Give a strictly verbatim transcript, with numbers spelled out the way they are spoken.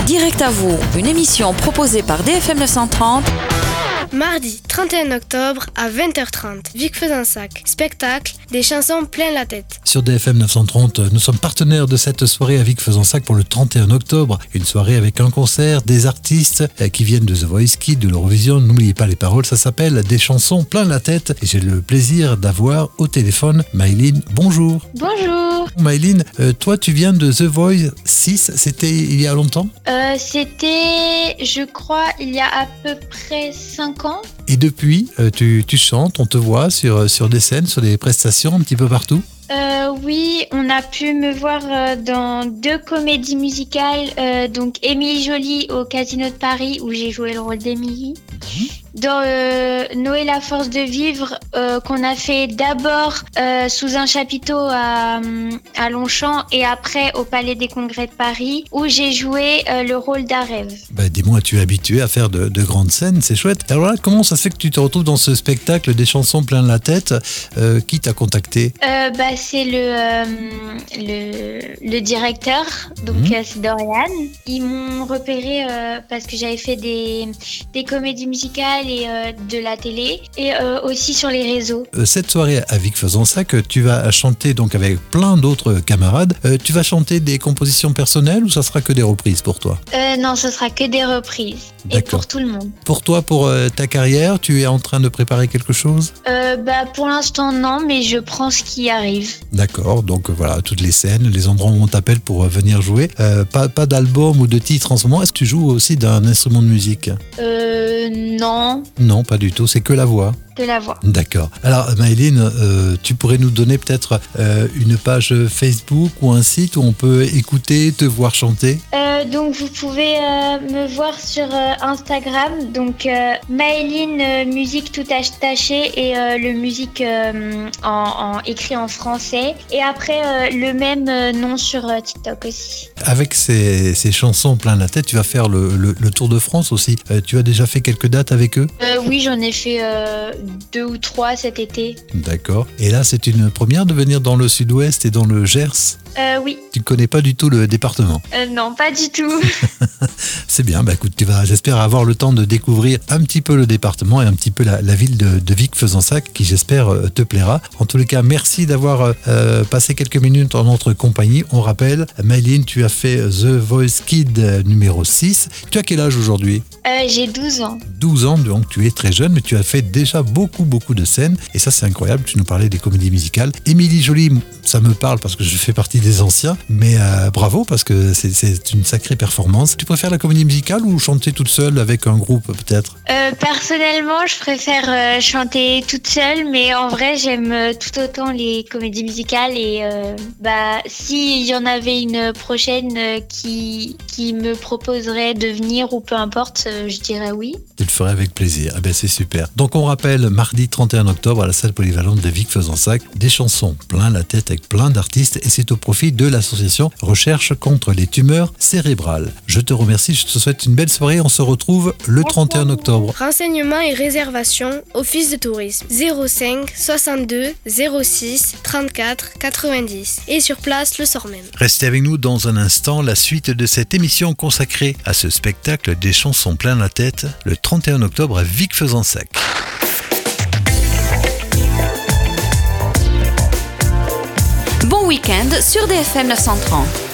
Direct à vous, une émission proposée par D F M neuf cent trente. Mardi trente et un octobre à vingt heures trente, Vic Fezensac, spectacle, des chansons plein la tête. Sur D F M neuf cent trente, nous sommes partenaires de cette soirée à Vic Fezensac pour le trente et un octobre. Une soirée avec un concert, des artistes qui viennent de The Voice Kids, de l'Eurovision. N'oubliez pas les paroles, ça s'appelle Des chansons plein la tête. Et j'ai le plaisir d'avoir au téléphone Maëline. Bonjour. Bonjour. Maëline, euh, toi tu viens de The Voice six, c'était il y a longtemps ? euh, C'était, je crois, il y a à peu près cinq ans. Et depuis, euh, tu, tu chantes, on te voit sur, sur des scènes, sur des prestations un petit peu partout ? Euh, oui, on a pu me voir euh, dans deux comédies musicales, euh, donc Émilie Jolie au Casino de Paris où j'ai joué le rôle d'Émilie. Mmh. Dans euh, Noé la force de vivre euh, qu'on a fait d'abord euh, sous un chapiteau à, à Longchamp et après au Palais des Congrès de Paris où j'ai joué euh, le rôle d'Arève. Bah, dis-moi, tu es habitué à faire de, de grandes scènes, c'est chouette. Alors là, comment ça se fait que tu te retrouves dans ce spectacle des chansons plein la tête euh, Qui t'a contacté ? euh, bah, C'est le, euh, le, le directeur, donc mmh. euh, c'est Dorian. Ils m'ont repéré euh, parce que j'avais fait des, des comédies musicales et euh, de la télé et euh, aussi sur les réseaux. Euh, cette soirée à Vic Fezensac, tu vas chanter donc avec plein d'autres camarades. Euh, tu vas chanter des compositions personnelles ou ça sera que des reprises pour toi ? euh, Non, ce sera que des reprises. D'accord. Et pour tout le monde. Pour toi, pour euh, ta carrière, tu es en train de préparer quelque chose ? euh, bah, Pour l'instant, non, mais je prends ce qui arrive. D'accord, donc voilà, toutes les scènes, les endroits où on t'appelle pour venir jouer. Euh, pas, pas d'album ou de titre en ce moment. Est-ce que tu joues aussi d'un instrument de musique ? Euh, non. Non, pas du tout, c'est que la voix. De la voix. D'accord. Alors Maëline, euh, tu pourrais nous donner peut-être euh, une page Facebook ou un site où on peut écouter, te voir chanter ? euh, Donc vous pouvez euh, me voir sur euh, Instagram, donc euh, Maëline euh, musique tout attaché et euh, le musique euh, en, en écrit en français et après euh, le même euh, nom sur euh, TikTok aussi. Avec ces, ces chansons plein la tête, tu vas faire le, le, le Tour de France aussi. Euh, tu as déjà fait quelques dates avec eux ? euh, Oui, j'en ai fait euh, deux ou trois cet été. D'accord. Et là, c'est une première de venir dans le sud-ouest et dans le Gers ? Euh, oui. Tu ne connais pas du tout le département ? euh, Non, pas du tout. C'est bien, bah écoute, tu vas, j'espère avoir le temps de découvrir un petit peu le département et un petit peu la, la ville de, de Vic Fezensac qui j'espère te plaira. En tous les cas, merci d'avoir euh, passé quelques minutes en notre compagnie. On rappelle, Maëline, tu as fait The Voice Kids numéro six. Tu as quel âge aujourd'hui ? euh, J'ai douze ans. douze ans, donc tu es très jeune, mais tu as fait déjà beaucoup, beaucoup de scènes. Et ça, c'est incroyable. Tu nous parlais des comédies musicales. Émilie Jolie, ça me parle parce que je fais partie des anciens, mais euh, bravo parce que c'est, c'est une sacrée performance. Tu préfères la comédie musicale ou chanter toute seule avec un groupe peut-être ? euh, Personnellement, je préfère euh, chanter toute seule, mais en vrai, j'aime euh, tout autant les comédies musicales et euh, bah s'il y en avait une prochaine euh, qui qui me proposerait de venir ou peu importe, euh, je dirais oui. Tu le ferais avec plaisir. Eh ben c'est super. Donc on rappelle mardi trente et un octobre à la salle polyvalente de Vic Fezensac, des chansons plein la tête avec plein d'artistes et c'est au profit de l'association Recherche contre les tumeurs cérébrales. Je te remercie, je te souhaite une belle soirée. On se retrouve le trente et un octobre. Renseignements et réservations, Office de tourisme zéro cinq soixante-deux zéro six trente-quatre quatre-vingt-dix et sur place le soir même. Restez avec nous dans un instant, la suite de cette émission consacrée à ce spectacle des chansons plein la tête le trente et un octobre à Vic Fezensac. Bon week-end sur D F M neuf cent trente.